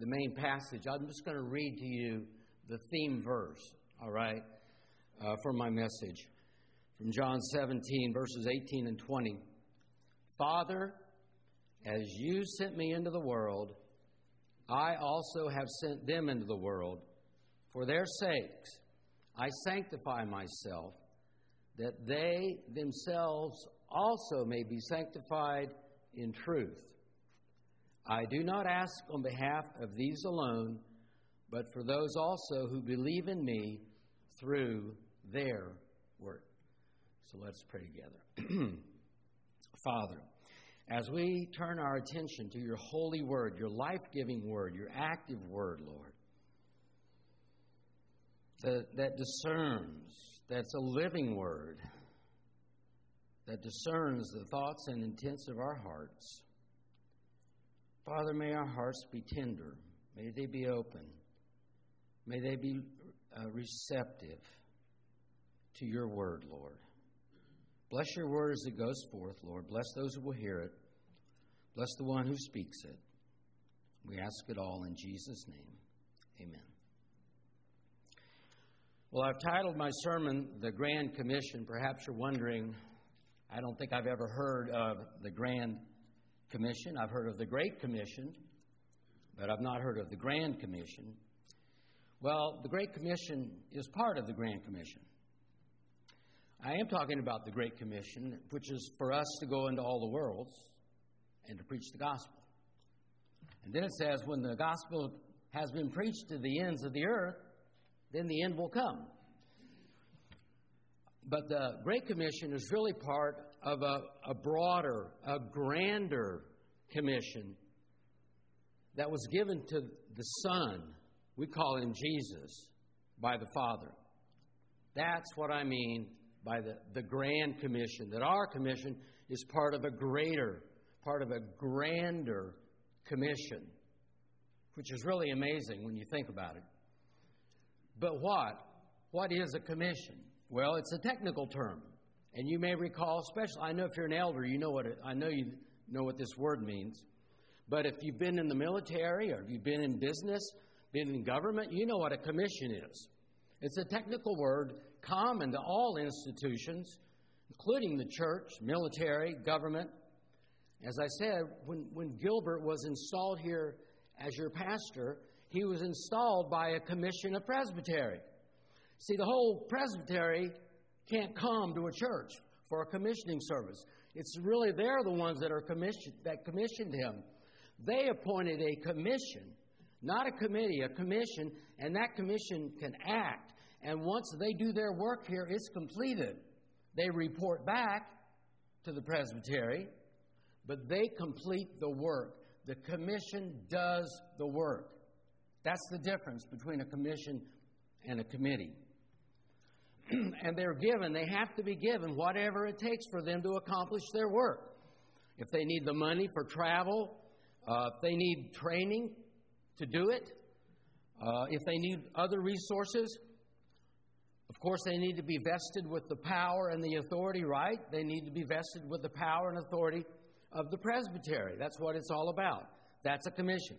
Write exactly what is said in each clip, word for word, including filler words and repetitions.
the main passage, I'm just going to read to you the theme verse, all right, uh, for my message. From John seventeen, verses eighteen and twenty. Father, as you sent me into the world, I also have sent them into the world. For their sakes, I sanctify myself, that they themselves also may be sanctified in truth. I do not ask on behalf of these alone, but for those also who believe in me through their word. So let's pray together. Father, as we turn our attention to your holy word, your life-giving word, your active word, Lord, that, that discerns, that's a living word, that discerns the thoughts and intents of our hearts. Father, may our hearts be tender. May they be open. May they be uh, receptive to your word, Lord. Bless your word as it goes forth, Lord. Bless those who will hear it. Bless the one who speaks it. We ask it all in Jesus' name. Amen. Well, I've titled my sermon, The Grand Commission. Perhaps you're wondering, I don't think I've ever heard of the Grand Commission. I've heard of the Great Commission, but I've not heard of the Grand Commission. Well, the Great Commission is part of the Grand Commission. I am talking about the Great Commission, which is for us to go into all the worlds and to preach the gospel. And then it says, when the gospel has been preached to the ends of the earth, then the end will come. But the Great Commission is really part of a, a broader, a grander commission that was given to the Son, we call him Jesus, by the Father. That's what I mean by the, the Grand Commission, that our commission is part of a greater, part of a grander commission, which is really amazing when you think about it. But what? What is a commission? Well, it's a technical term. And you may recall, especially, I know if you're an elder, you know what it, I know you know what this word means. But if you've been in the military or if you've been in business, been in government, you know what a commission is. It's a technical word common to all institutions, including the church, military, government. As I said, when, when Gilbert was installed here as your pastor, he was installed by a commission of presbytery. See, the whole presbytery can't come to a church for a commissioning service. It's really they're the ones that are commissioned, that commissioned him. They appointed a commission, not a committee, a commission, and that commission can act. And once they do their work here, it's completed. They report back to the presbytery, but they complete the work. The commission does the work. That's the difference between a commission and a committee. And they're given, they have to be given whatever it takes for them to accomplish their work. If they need the money for travel, uh, if they need training to do it, uh, if they need other resources, of course they need to be vested with the power and the authority, right? They need to be vested with the power and authority of the presbytery. That's what it's all about. That's a commission.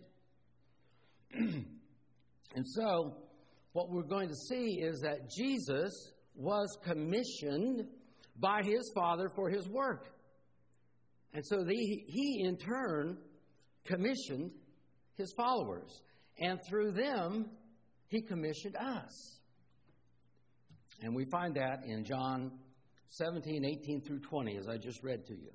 And so, what we're going to see is that Jesus was commissioned by his Father for his work. And so the, he, in turn, commissioned his followers. And through them, he commissioned us. And we find that in John seventeen, eighteen through twenty, as I just read to you.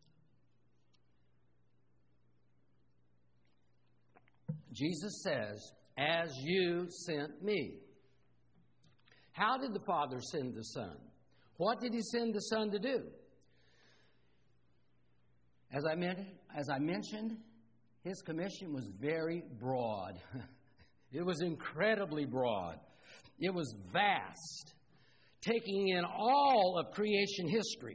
Jesus says, as you sent me. How did the Father send the Son? What did he send the Son to do? As I, men- as I mentioned, his commission was very broad. It was incredibly broad. It was vast, taking in all of creation history.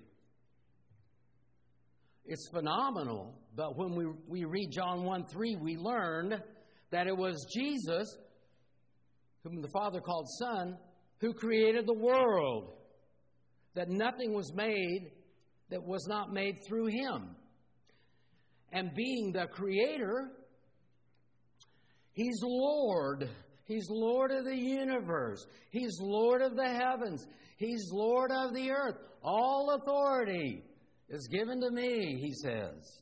It's phenomenal, but when we, we read John one three, we learned that it was Jesus, whom the Father called Son, who created the world. That nothing was made that was not made through him. And being the creator, He's Lord. He's Lord of the universe. He's Lord of the heavens. He's Lord of the earth. All authority is given to me, he says.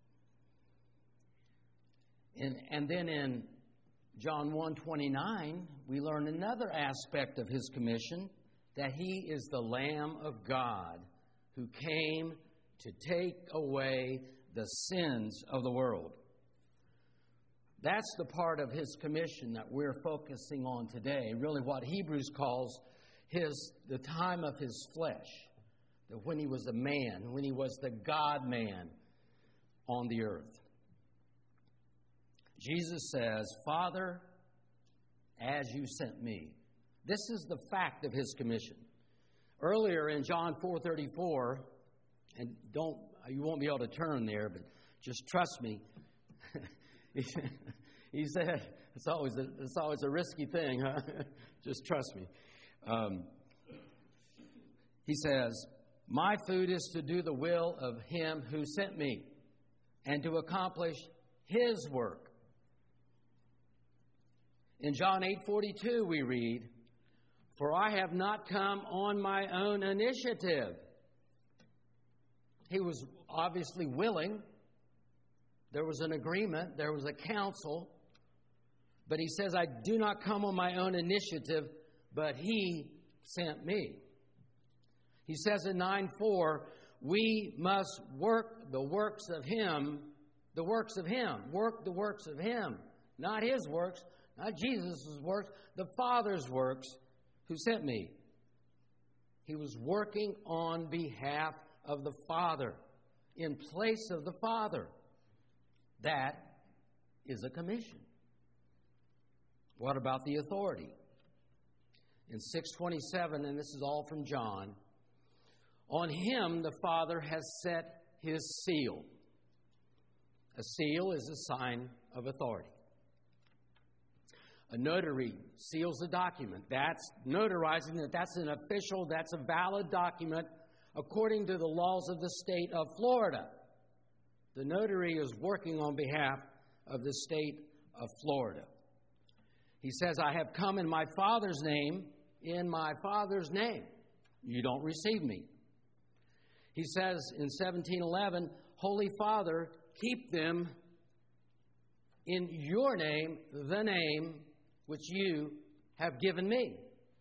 And, and then in John one twenty-nine, we learn another aspect of his commission, that he is the Lamb of God who came to take away the sins of the world. That's the part of his commission that we're focusing on today, really what Hebrews calls his the time of his flesh, that when he was a man, when he was the God-man on the earth. Jesus says, Father, as you sent me. This is the fact of his commission. Earlier in John four thirty-four, and don't you won't be able to turn there, but just trust me. He said, it's always a, it's always a risky thing, huh? Just trust me. Um, he says, my food is to do the will of him who sent me and to accomplish his work. In John eight forty-two we read, for I have not come on my own initiative. He was obviously willing. There was an agreement. There was a counsel. But he says, I do not come on my own initiative, but he sent me. He says in nine four, we must work the works of him, the works of him, work the works of him, not his works, not Jesus' works, the Father's works who sent me. He was working on behalf of the Father, in place of the Father. That is a commission. What about the authority? In six twenty-seven, and this is all from John, on him the Father has set his seal. A seal is a sign of authority. A notary seals a document. That's notarizing that that's an official, that's a valid document according to the laws of the state of Florida. The notary is working on behalf of the state of Florida. He says, I have come in my Father's name, in my Father's name. You don't receive me. He says in seventeen eleven, Holy Father, keep them in your name, the name which you have given me.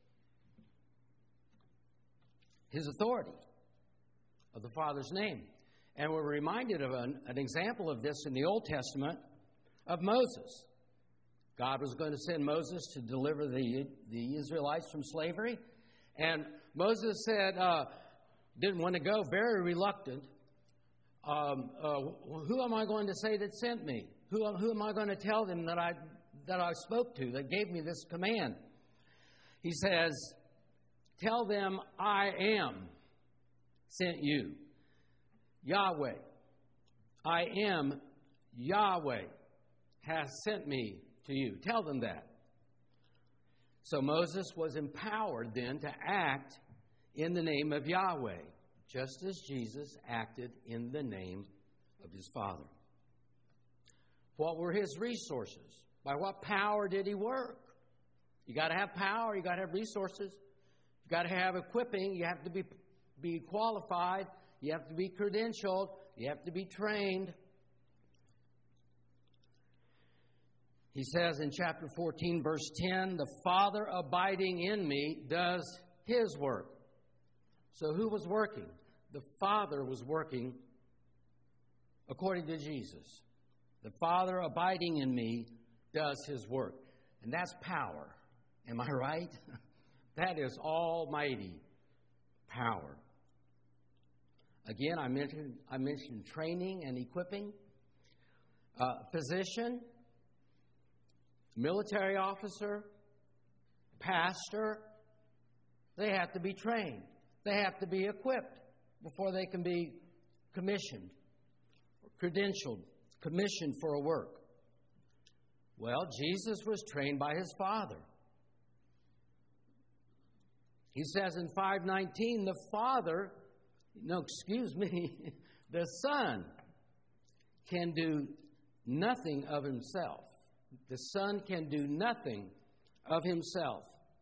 His authority of the Father's name. And we're reminded of an, an example of this in the Old Testament of Moses. God was going to send Moses to deliver the, the Israelites from slavery. And Moses said, uh, didn't want to go, very reluctant. Um, uh, who am I going to say that sent me? Who, who am I going to tell them that I, that I spoke to, that gave me this command? He says, tell them I am sent you. Yahweh, I am Yahweh, has sent me to you. Tell them that. So Moses was empowered then to act in the name of Yahweh, just as Jesus acted in the name of his Father. What were his resources? By what power did he work? You got to have power. You got to have resources. You got to have equipping. You have to be be qualified. You have to be credentialed. You have to be trained. He says in chapter fourteen, verse ten, the Father abiding in me does his work. So who was working? The Father was working according to Jesus. The Father abiding in me does his work. And that's power. Am I right? That is almighty power. Again, I mentioned, I mentioned training and equipping. Uh, physician, military officer, pastor, they have to be trained. They have to be equipped before they can be commissioned, credentialed, commissioned for a work. Well, Jesus was trained by his Father. He says in five nineteen, the Father, no, excuse me, the Son can do nothing of himself. The Son can do nothing of himself.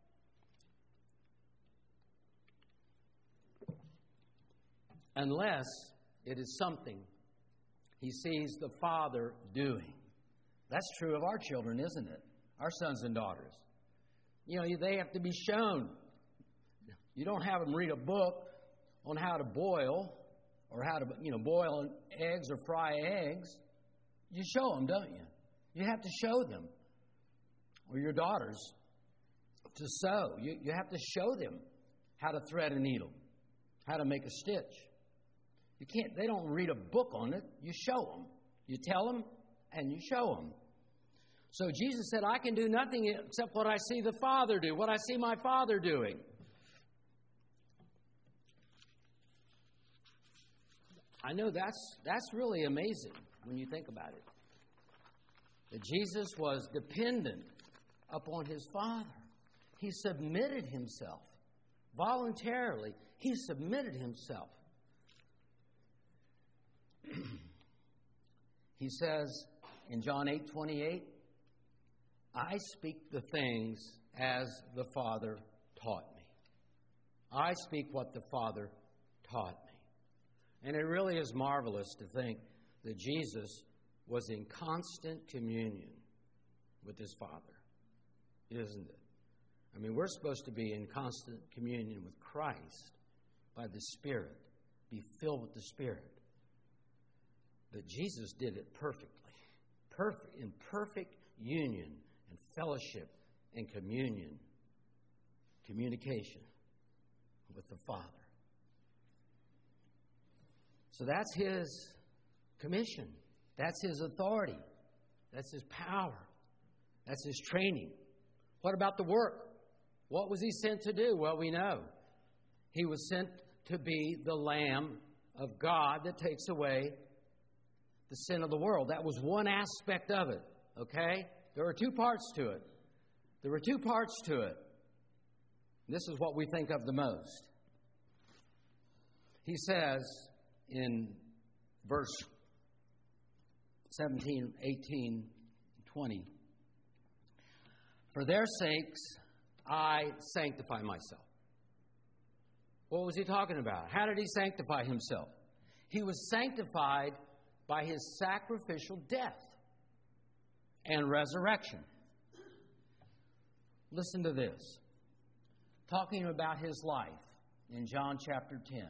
Unless it is something he sees the Father doing. That's true of our children, isn't it? Our sons and daughters. You know, they have to be shown. You don't have them read a book on how to boil or how to, you know, boil eggs or fry eggs. You show them, don't you? You have to show them. Or your daughters to sew. You, you have to show them how to thread a needle, how to make a stitch. You can't, they don't read a book on it. You show them. You tell them and you show them. So Jesus said, I can do nothing except what I see the Father do, what I see my Father doing. I know that's that's really amazing when you think about it. That Jesus was dependent upon his Father. He submitted himself voluntarily. He submitted himself. He says in John eight twenty-eight, I speak the things as the Father taught me. I speak what the Father taught me. And it really is marvelous to think that Jesus was in constant communion with his Father, isn't it? I mean, we're supposed to be in constant communion with Christ by the Spirit, be filled with the Spirit. But Jesus did it perfectly, perfect, in perfect union and fellowship and communion, communication with the Father. So that's his commission. That's his authority. That's his power. That's his training. What about the work? What was he sent to do? Well, we know. He was sent to be the Lamb of God that takes away the sin of the world. That was one aspect of it, okay? There were two parts to it. There were two parts to it. This is what we think of the most. He says in verse seventeen, eighteen, twenty, for their sakes I sanctify myself. What was he talking about? How did he sanctify himself? He was sanctified by his sacrificial death and resurrection. Listen to this. Talking about his life in John chapter ten.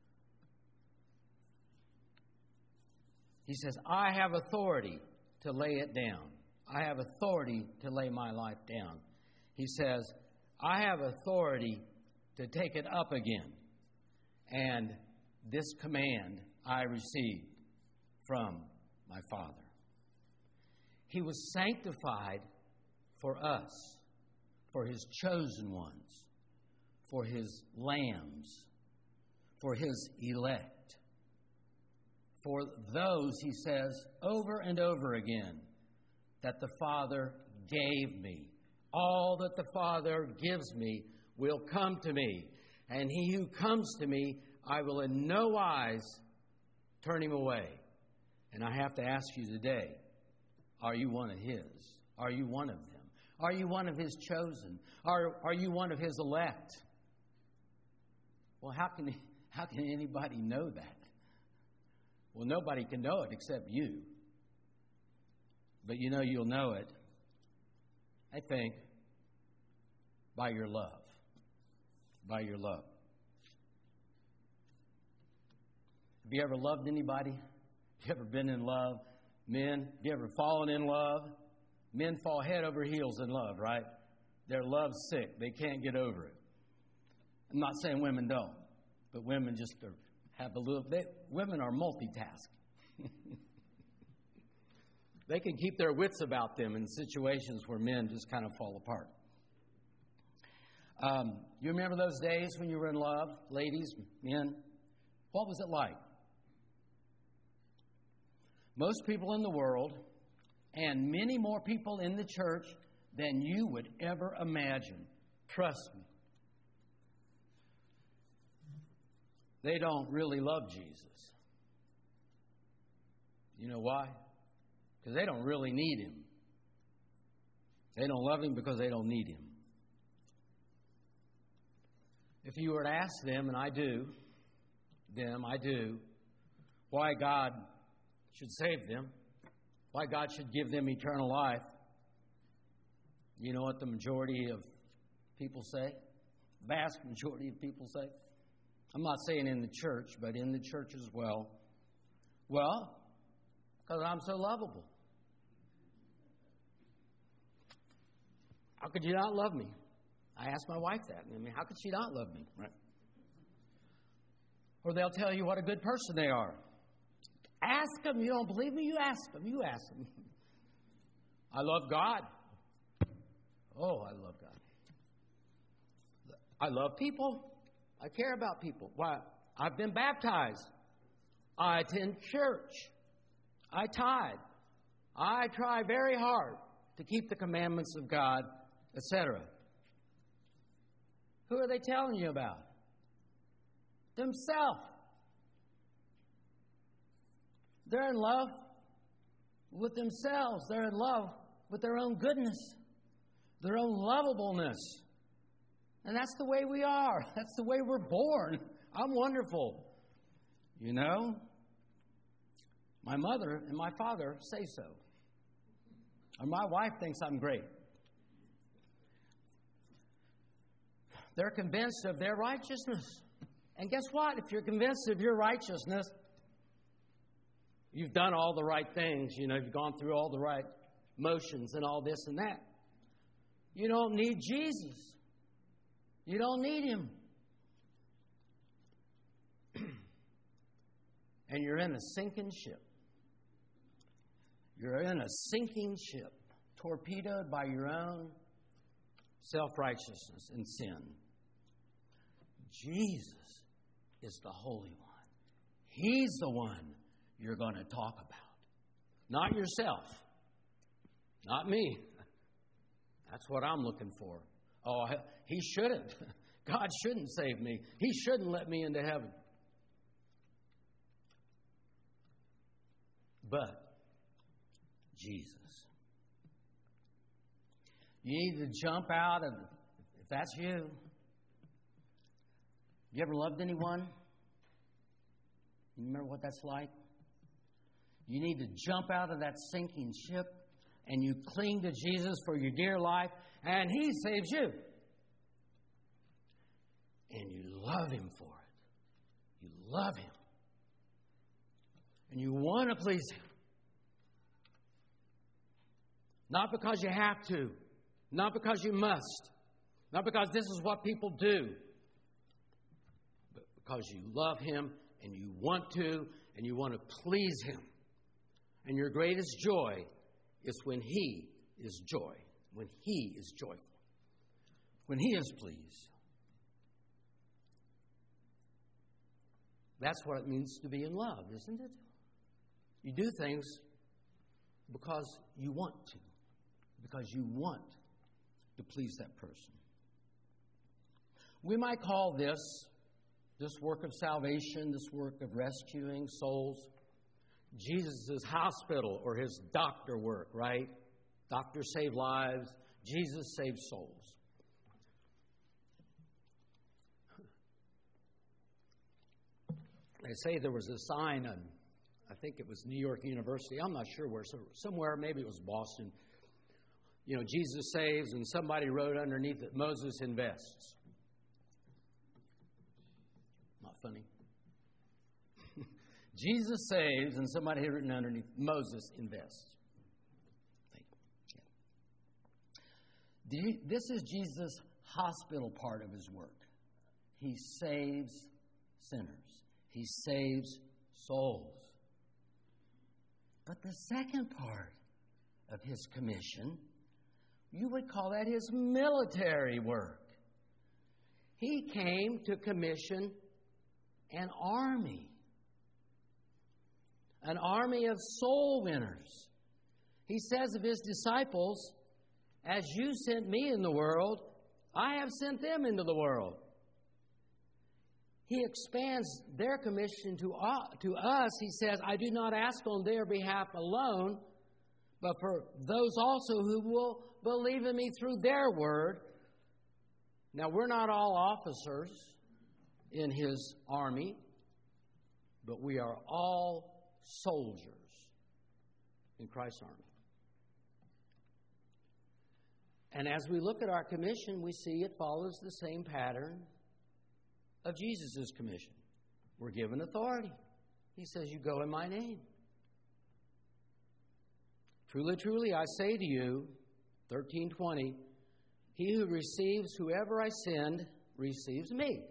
He says, I have authority to lay it down. I have authority to lay my life down. He says, I have authority to take it up again. And this command I received from my Father. He was sanctified for us, for his chosen ones, for his lambs, for his elect. For those, he says over and over again, that the Father gave me. All that the Father gives me will come to me. And he who comes to me, I will in no wise turn him away. And I have to ask you today, are you one of his? Are you one of them? Are you one of his chosen? Are, are you one of his elect? Well, how can, how can anybody know that? Well, nobody can know it except you. But you know you'll know it, I think, by your love. By your love. Have you ever loved anybody? Have you ever been in love? Men, have you ever fallen in love? Men fall head over heels in love, right? They're love sick. They can't get over it. I'm not saying women don't, but women just are, have a little... They, women are multitasking. They can keep their wits about them in situations where men just kind of fall apart. Um, you remember those days when you were in love, ladies, men? What was it like? Most people in the world, and many more people in the church than you would ever imagine, trust me, they don't really love Jesus. You know why? Because they don't really need him. They don't love Him because they don't need Him. If you were to ask them, and I do, them, I do, why God should save them, why God should give them eternal life, you know what the majority of people say? Vast majority of people say? I'm not saying in the church, but in the church as well. Well, because I'm so lovable. How could you not love me? I asked my wife that. I mean, how could she not love me? Right? Or they'll tell you what a good person they are. Ask them. You don't believe me? You ask them. You ask them. I love God. Oh, I love God. I love people. I care about people. Why? I've been baptized. I attend church. I tithe. I try very hard to keep the commandments of God, et cetera. Who are they telling you about? Themselves. They're in love with themselves. They're in love with their own goodness, their own lovableness. And that's the way we are. That's the way we're born. I'm wonderful. You know? My mother and my father say so. Or my wife thinks I'm great. They're convinced of their righteousness. And guess what? If you're convinced of your righteousness, you've done all the right things. You know, you've gone through all the right motions and all this and that. You don't need Jesus. You don't need Him. And you're in a sinking ship. You're in a sinking ship, torpedoed by your own self-righteousness and sin. Jesus is the Holy One. He's the one you're going to talk about. Not yourself. Not me. That's what I'm looking for. Oh, He shouldn't. God shouldn't save me. He shouldn't let me into heaven. But Jesus. You need to jump out of, if that's you. You ever loved anyone? You remember what that's like? You need to jump out of that sinking ship and you cling to Jesus for your dear life, and He saves you. And you love Him for it. You love Him. And you want to please Him. Not because you have to. Not because you must. Not because this is what people do. But because you love Him and you want to and you want to please Him. And your greatest joy is when He is joy. When He is joyful. When He is pleased. That's what it means to be in love, isn't it? You do things because you want to. Because you want to please that person. We might call this, this work of salvation, this work of rescuing souls, Jesus' hospital or His doctor work, right? Doctors save lives. Jesus saves souls. They say there was a sign on, I think it was New York University. I'm not sure where. So somewhere, maybe it was Boston. You know, Jesus saves, and somebody wrote underneath it, Moses invests. Not funny. Jesus saves, and somebody had written underneath, Moses invests. This is Jesus' hospital part of His work. He saves sinners. He saves souls. But the second part of His commission, you would call that His military work. He came to commission an army. An army of soul winners. He says of His disciples, as you sent me in the world, I have sent them into the world. He expands their commission to, uh, to us. He says, I do not ask on their behalf alone, but for those also who will believe in me through their word. Now, we're not all officers in His army, but we are all soldiers in Christ's army. And as we look at our commission, we see it follows the same pattern of Jesus' commission. We're given authority. He says, you go in my name. Truly, truly, I say to you, thirteen twenty, he who receives whoever I send receives me.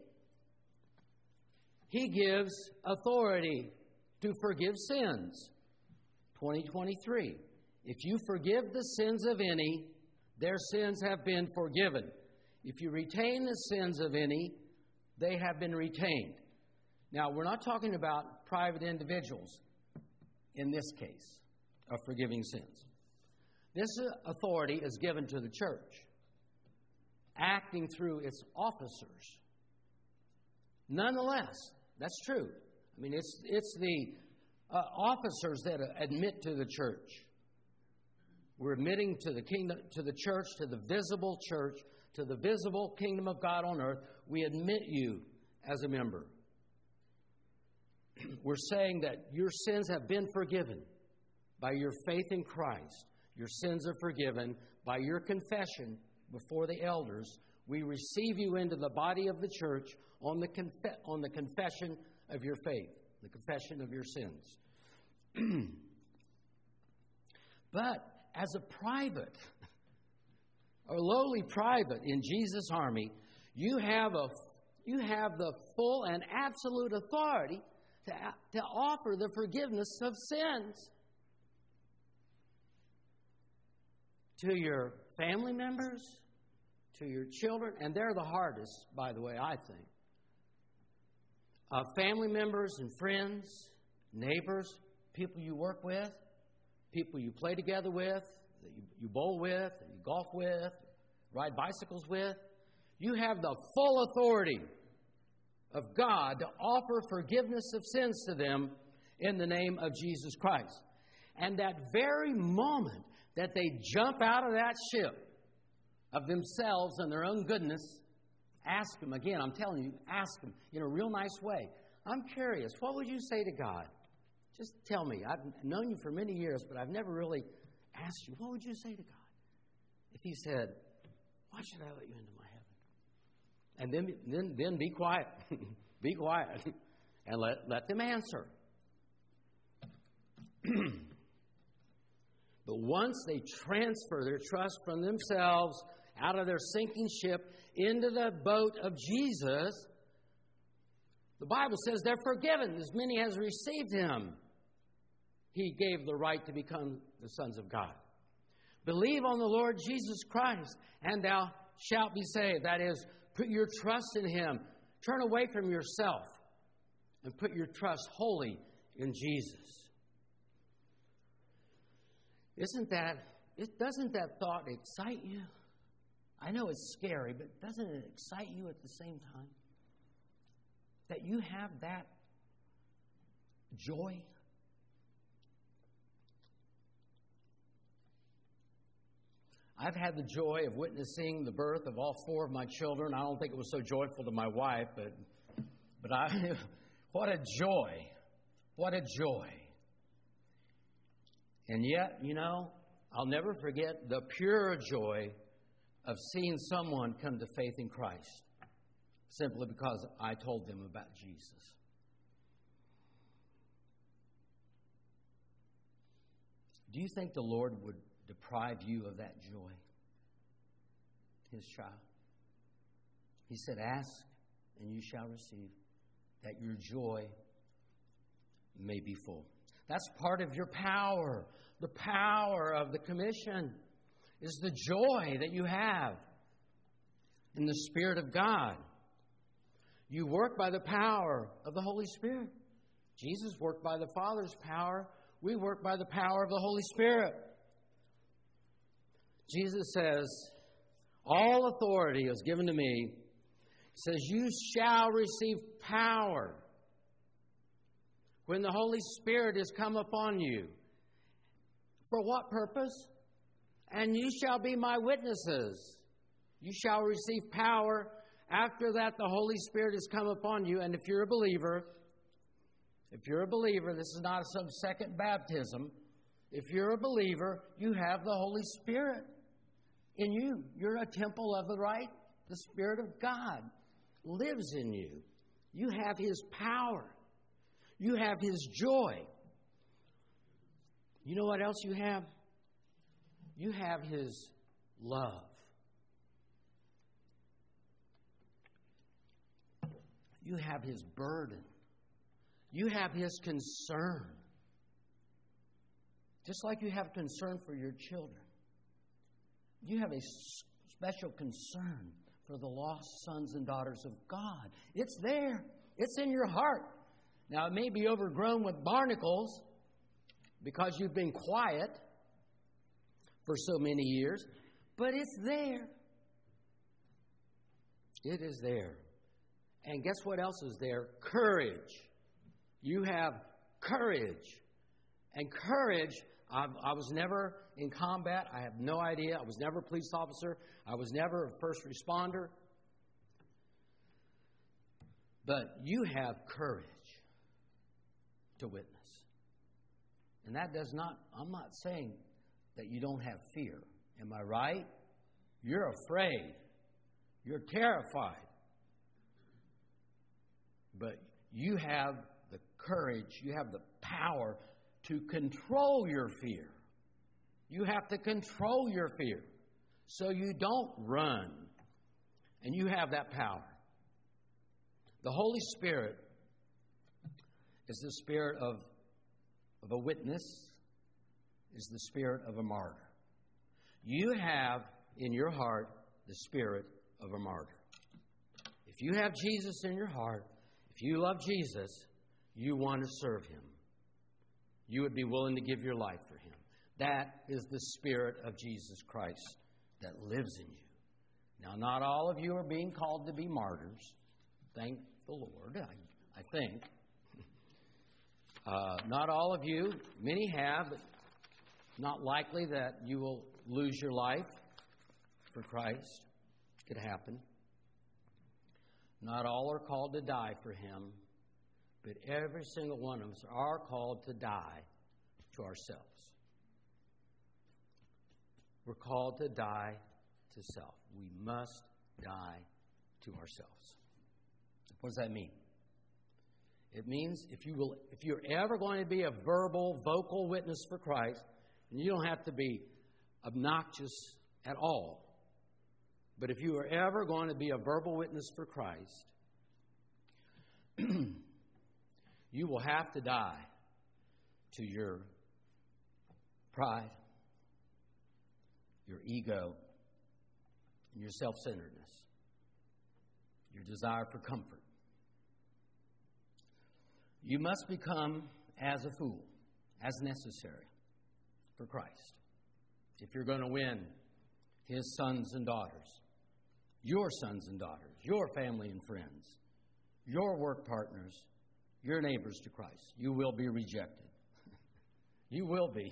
He gives authority to forgive sins. twenty twenty-three, if you forgive the sins of any, their sins have been forgiven. If you retain the sins of any, they have been retained. Now, we're not talking about private individuals in this case of forgiving sins. This authority is given to the church, acting through its officers. Nonetheless, that's true. I mean, it's, it's the uh, officers that admit to the church. We're admitting to the kingdom, to the church, to the visible church, to the visible kingdom of God on earth. We admit you as a member. We're saying that your sins have been forgiven by your faith in Christ. Your sins are forgiven by your confession before the elders. We receive you into the body of the church on the conf- on the confession of your faith, the confession of your sins. But as a private, or lowly private in Jesus' army, you have a you have the full and absolute authority to, to offer the forgiveness of sins to your family members, to your children, and they're the hardest, by the way, I think. Uh, family members and friends, neighbors, people you work with, people you play together with, that you, you bowl with, that you golf with, ride bicycles with. You have the full authority of God to offer forgiveness of sins to them in the name of Jesus Christ. And that very moment that they jump out of that ship of themselves and their own goodness, ask Him again. I'm telling you, ask Him in a real nice way. I'm curious, what would you say to God? Just tell me. I've known you for many years, but I've never really asked you, what would you say to God if He said, why should I let you into my heaven? And then, then, then be quiet. Be quiet. And let, let them answer. But once they transfer their trust from themselves out of their sinking ship into the boat of Jesus, the Bible says they're forgiven. As many as received Him, He gave the right to become the sons of God. Believe on the Lord Jesus Christ, and thou shalt be saved. That is, put your trust in Him. Turn away from yourself and put your trust wholly in Jesus. Isn't that, it, doesn't that thought excite you? I know it's scary, but doesn't it excite you at the same time? That you have that joy? I've had the joy of witnessing the birth of all four of my children. I don't think it was so joyful to my wife, but but I, what a joy. What a joy. And yet, you know, I'll never forget the pure joy of seeing someone come to faith in Christ simply because I told them about Jesus. Do you think the Lord would deprive you of that joy? His child. He said, ask and you shall receive, that your joy may be full. That's part of your power. The power of the commission is the joy that you have in the Spirit of God. You work by the power of the Holy Spirit. Jesus worked by the Father's power. We work by the power of the Holy Spirit. Jesus says, all authority is given to me. He says, you shall receive power when the Holy Spirit has come upon you. For what purpose? And you shall be my witnesses. You shall receive power. After that, the Holy Spirit has come upon you. And if you're a believer, if you're a believer, this is not some second baptism. If you're a believer, you have the Holy Spirit in you. You're a temple of the right. The Spirit of God lives in you. You have His power. You have His joy. You know what else you have? You have His love. You have His burden. You have His concern. Just like you have concern for your children. You have a special concern for the lost sons and daughters of God. It's there. It's in your heart. Now, it may be overgrown with barnacles because you've been quiet for so many years, but it's there. It is there. And guess what else is there? Courage. You have courage. And courage, I've, I was never in combat. I have no idea. I was never a police officer. I was never a first responder. But you have courage to witness. And that does not, I'm not saying that you don't have fear. Am I right? You're afraid. You're terrified. But you have the courage, you have the power to control your fear. You have to control your fear so you don't run. And you have that power. The Holy Spirit is the spirit of, of a witness, is the spirit of a martyr. You have in your heart the spirit of a martyr. If you have Jesus in your heart, if you love Jesus, you want to serve Him. You would be willing to give your life for Him. That is the Spirit of Jesus Christ that lives in you. Now, not all of you are being called to be martyrs. Thank the Lord, I, I think. Uh, not all of you. Many have, but not likely that you will lose your life for Christ. It could happen. Not all are called to die for Him, but every single one of us are called to die to ourselves. We're called to die to self. We must die to ourselves. What does that mean? It means if you will, if you're ever going to be a verbal, vocal witness for Christ, and you don't have to be obnoxious at all, but if you are ever going to be a verbal witness for Christ, you will have to die to your pride, your ego, and your self-centeredness, your desire for comfort. You must become as a fool, as necessary for Christ, if you're going to win His sons and daughters, your sons and daughters, your family and friends, your work partners, your neighbors to Christ. You will be rejected. You will be.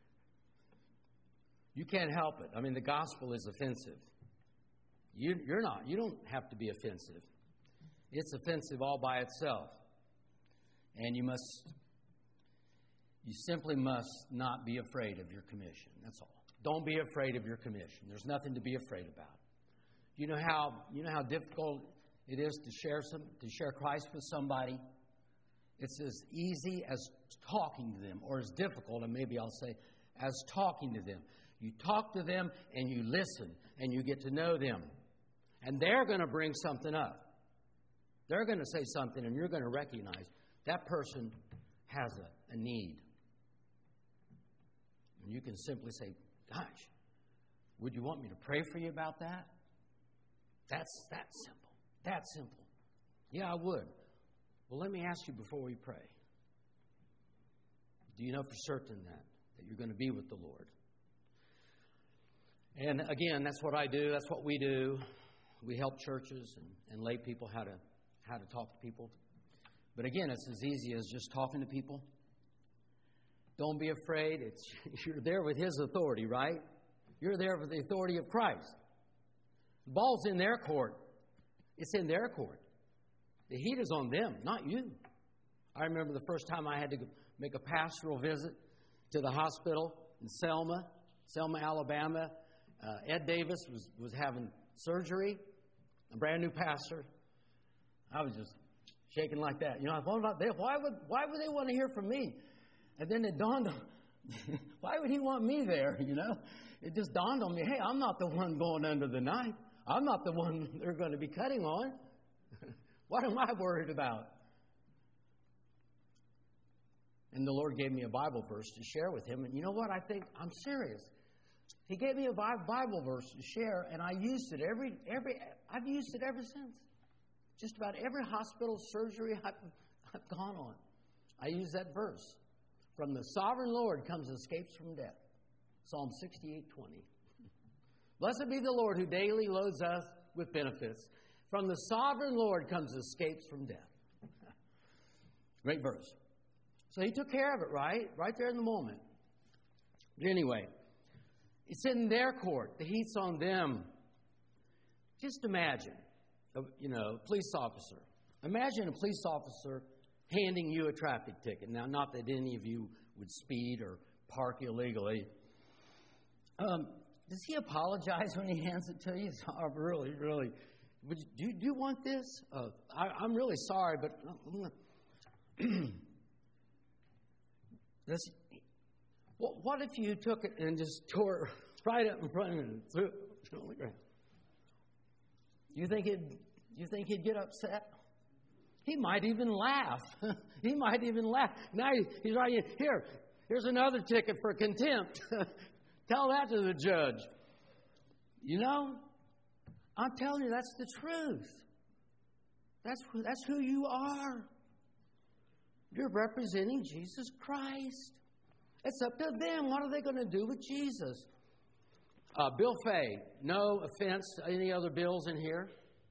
You can't help it. I mean, the gospel is offensive. You, you're not. You don't have to be offensive. It's offensive all by itself. And you must, you simply must not be afraid of your commission. That's all. Don't be afraid of your commission. There's nothing to be afraid about. You know how you know how difficult it is to share some to share Christ with somebody? It's as easy as talking to them, or as difficult, and maybe I'll say, as talking to them. You talk to them and you listen and you get to know them. And they're going to bring something up. They're going to say something and you're going to recognize that person has a, a need. And you can simply say, gosh, would you want me to pray for you about that? That's that simple. That simple. Yeah, I would. Well, let me ask you before we pray. Do you know for certain that, that you're going to be with the Lord? And again, that's what I do. That's what we do. We help churches and, and lay people how to how to talk to people. But again, it's as easy as just talking to people. Don't be afraid. It's you're there with His authority, right? You're there for the authority of Christ. The ball's in their court. It's in their court. The heat is on them, not you. I remember the first time I had to make a pastoral visit to the hospital in Selma, Selma, Alabama. Uh, Ed Davis was, was having surgery, a brand new pastor. I was just shaking like that. You know, I thought about that. Why would, why would they want to hear from me? And then it dawned on me, why would he want me there, you know? It just dawned on me, hey, I'm not the one going under the knife. I'm not the one they're going to be cutting on. What am I worried about? And the Lord gave me a Bible verse to share with him. And you know what? I think, I'm serious. He gave me a Bible verse to share, and I used it every, every, I've used it ever since. Just about every hospital surgery I've, I've gone on, I use that verse. From the sovereign Lord comes escapes from death. Psalm sixty-eight twenty. Blessed be the Lord who daily loads us with benefits. From the sovereign Lord comes escapes from death. Great verse. So he took care of it, right? Right there in the moment. But anyway, it's in their court. The heat's on them. Just imagine, you know, police officer. Imagine a police officer handing you a traffic ticket. Now, not that any of you would speed or park illegally. Um, does he apologize when he hands it to you? Oh, really, really. Would you, do, you, do you want this? Uh, I, I'm really sorry, but this, what, what if you took it and just tore it right up in front of him and threw it on the ground? You think he'd, you think he'd get upset? He might even laugh. He might even laugh. Now he's writing, here, here's another ticket for contempt. Tell that to the judge. You know, I'm telling you, that's the truth. That's, that's who you are. You're representing Jesus Christ. It's up to them. What are they going to do with Jesus? Uh, Bill Fay, no offense to any other bills in here.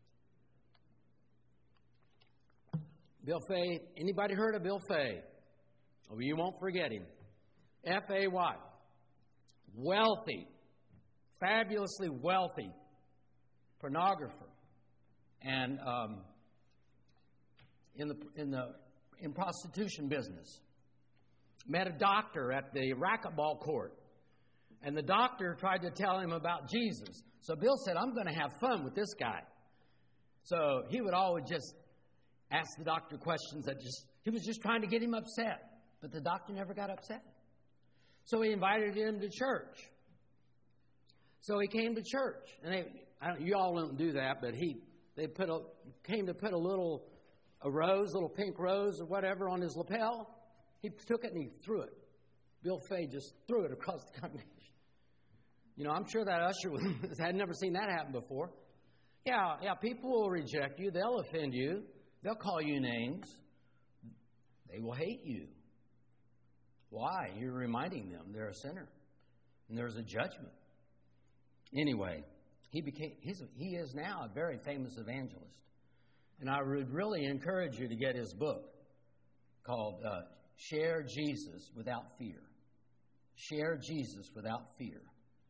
Bill Fay, anybody heard of Bill Fay? Oh, you won't forget him. F A Y. Wealthy, fabulously wealthy pornographer, and um, in the in the in prostitution business. Met a doctor at the racquetball court, and the doctor tried to tell him about Jesus. So Bill said, "I'm going to have fun with this guy." So he would always just ask the doctor questions that just he was just trying to get him upset, but the doctor never got upset. So he invited him to church. So he came to church, and they, I don't, you all don't do that, but he they put a came to put a little a rose, a little pink rose or whatever on his lapel. He took it and he threw it. Bill Fay just threw it across the congregation. You know, I'm sure that usher had never seen that happen before. Yeah, yeah, people will reject you. They'll offend you. They'll call you names. They will hate you. Why? You're reminding them they're a sinner. And there's a judgment. Anyway, he became he's, he is now a very famous evangelist. And I would really encourage you to get his book called uh, Share Jesus Without Fear. Share Jesus Without Fear.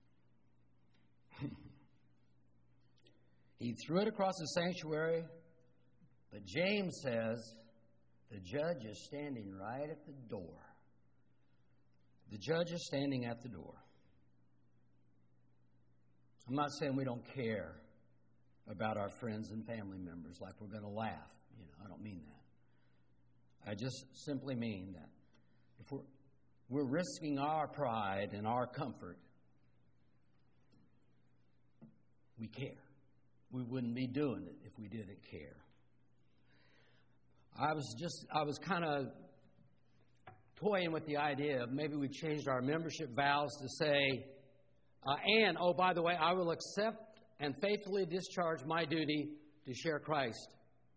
He threw it across the sanctuary, but James says the judge is standing right at the door. The judge is standing at the door. I'm not saying we don't care about our friends and family members like we're going to laugh. You know, I don't mean that. I just simply mean that if we're, we're risking our pride and our comfort, we care. We wouldn't be doing it if we didn't care. I was just, I was kind of toying with the idea of maybe we changed our membership vows to say, uh, and, oh, by the way, I will accept and faithfully discharge my duty to share Christ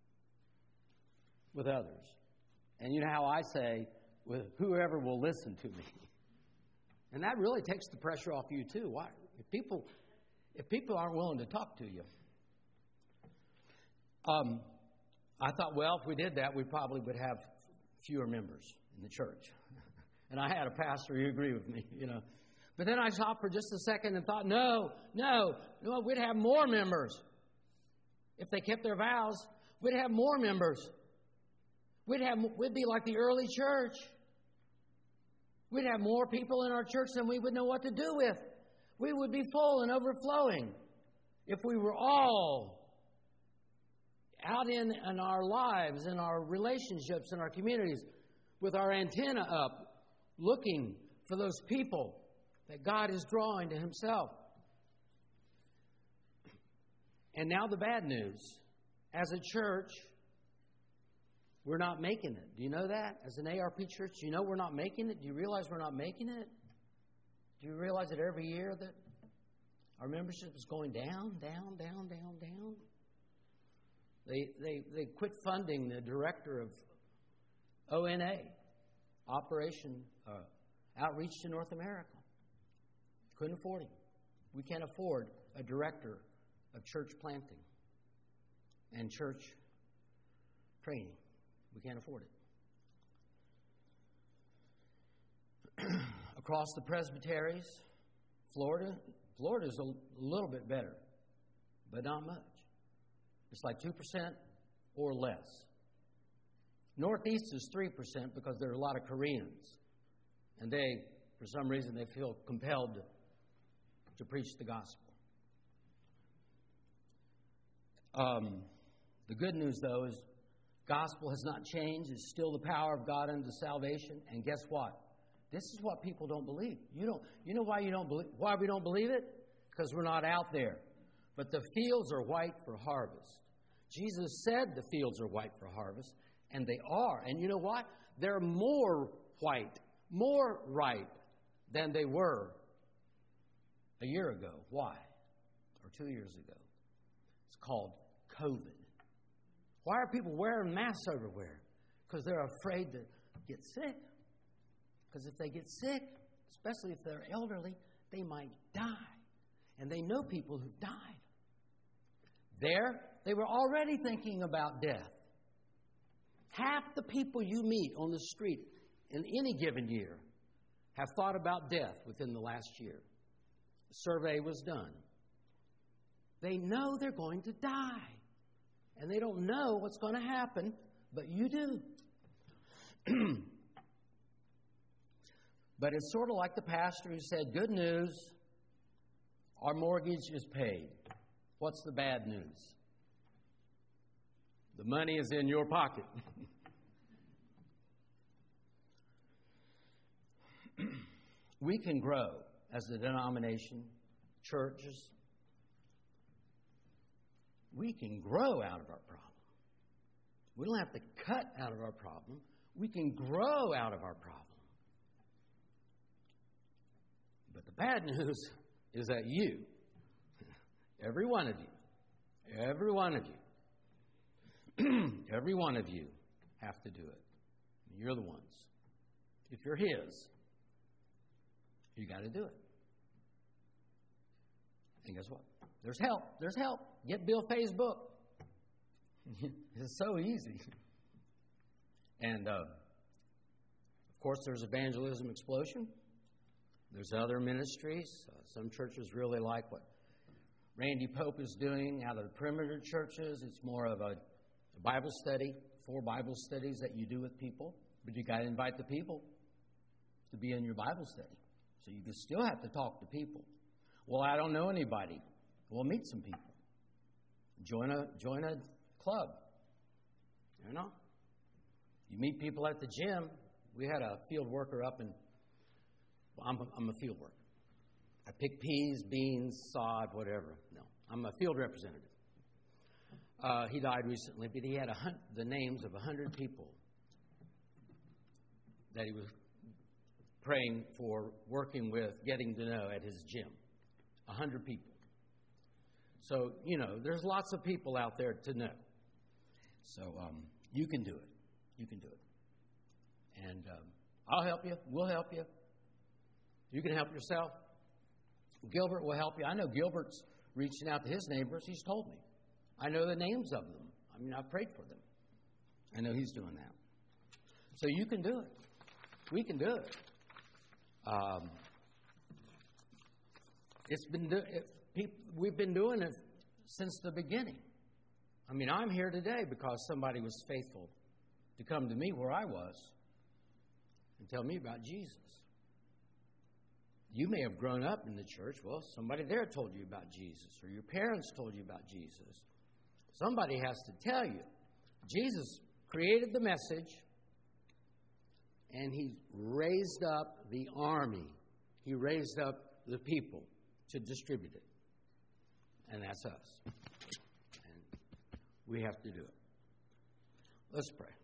with others. And you know how I say, with whoever will listen to me. And that really takes the pressure off you too. Why? If people, if people aren't willing to talk to you. Um, I thought, well, if we did that, we probably would have fewer members in the church. And I had a pastor who agreed with me, you know. But then I stopped for just a second and thought, no, no, no, we'd have more members. If they kept their vows, we'd have more members. We'd have, we'd be like the early church. We'd have more people in our church than we would know what to do with. We would be full and overflowing if we were all out in, in our lives, in our relationships, in our communities, with our antenna up, looking for those people that God is drawing to Himself. And now the bad news. As a church, we're not making it. Do you know that? As an A R P church, do you know we're not making it? Do you realize we're not making it? Do you realize that every year that our membership is going down, down, down, down, down? They, they, they quit funding the director of O N A, Operation uh, Outreach to North America. Couldn't afford him. We can't afford a director of church planting and church training. We can't afford it. Across the presbyteries, Florida, Florida's a little bit better, but not much. It's like two percent or less. Northeast is three percent because there are a lot of Koreans. And they, for some reason, they feel compelled to, to preach the gospel. Um, the good news, though, is gospel has not changed. It's still the power of God unto salvation. And guess what? This is what people don't believe. You don't. You know why you don't believe? Why we don't believe it? Because we're not out there. But the fields are white for harvest. Jesus said the fields are white for harvest, and they are. And you know what? They're more white, more ripe than they were a year ago. Why? Or two years ago. It's called COVID. Why are people wearing masks everywhere? Because they're afraid to get sick. Because if they get sick, especially if they're elderly, they might die. And they know people who've died. There, they were already thinking about death. Half the people you meet on the street in any given year have thought about death within the last year. A survey was done. They know they're going to die. And they don't know what's going to happen, but you do. But it's sort of like the pastor who said, good news, our mortgage is paid. What's the bad news? The money is in your pocket. We can grow as a denomination, churches. We can grow out of our problem. We don't have to cut out of our problem. We can grow out of our problem. But the bad news is that you, every one of you, every one of you, every one of you have to do it. You're the ones. If you're His, you got to do it. And guess what? There's help. There's help. Get Bill Fay's book. It's so easy. And, uh, of course, there's Evangelism Explosion. There's other ministries. Uh, some churches really like what Randy Pope is doing out of the perimeter churches. It's more of a, a Bible study, four Bible studies that you do with people. But you got to invite the people to be in your Bible study. So you can still have to talk to people. Well, I don't know anybody. Well, meet some people. Join a join a club. You know? You meet people at the gym. We had a field worker up in, well, I'm a, I'm a field worker. I pick peas, beans, sod, whatever. No, I'm a field representative. Uh, he died recently, but he had a hun- the names of a hundred people that he was praying for, working with, getting to know at his gym. A hundred people. So, you know, there's lots of people out there to know. So um, you can do it. You can do it. And um, I'll help you. We'll help you. You can help yourself. Gilbert will help you. I know Gilbert's reaching out to his neighbors. He's told me. I know the names of them. I mean, I've prayed for them. I know he's doing that. So you can do it. We can do it. Um, It's been do, it, people, we've been doing it since the beginning. I mean, I'm here today because somebody was faithful to come to me where I was and tell me about Jesus. You may have grown up in the church. Well, somebody there told you about Jesus, or your parents told you about Jesus. Somebody has to tell you. Jesus created the message, and he raised up the army. He raised up the people to distribute it. And that's us. And we have to do it. Let's pray.